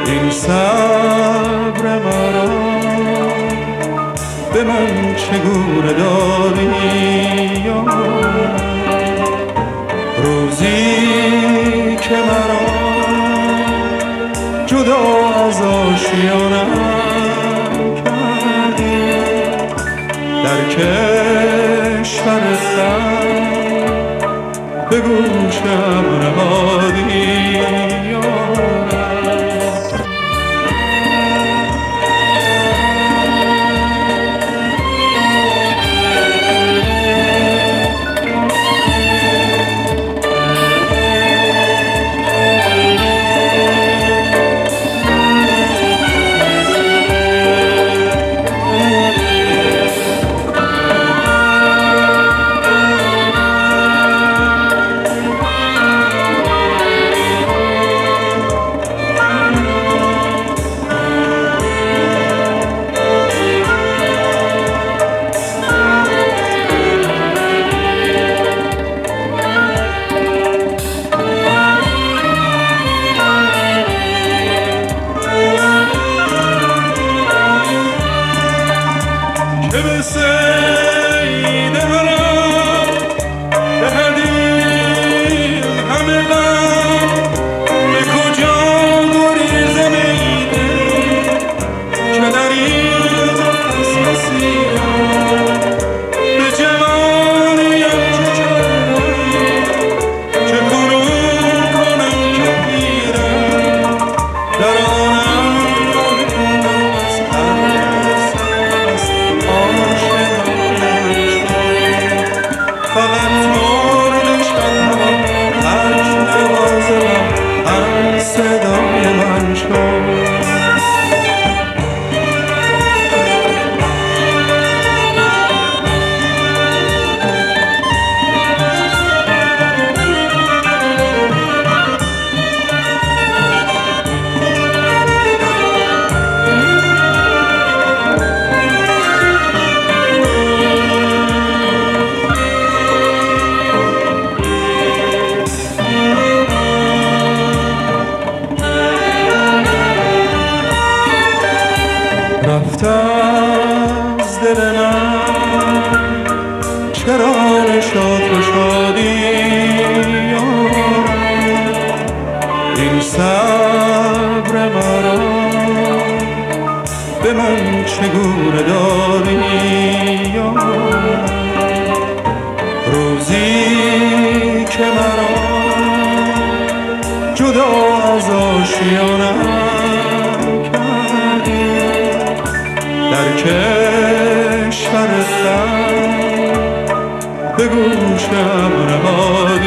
این صبر مرا به من چگونه دادی یارم، روزی که مرا جدا از آشیانم کردی، در کشور خلق به گوشم نهادی که به سید حرم دهدیم همه غم، به کجا گریزم ایده که در این اسیرم، به جوانیم چه کردم چه کنون کنم که پیرم، در آنم از فقط مرد شدم هرچ نوازم هر صدای من شد. رفت از دل من چرا نشاط و شادی یارم، این صبر مرا به من چگونه دادی یارم، روزی که مرا جدا از آشیانم در کشور خلق به گوشم نهادی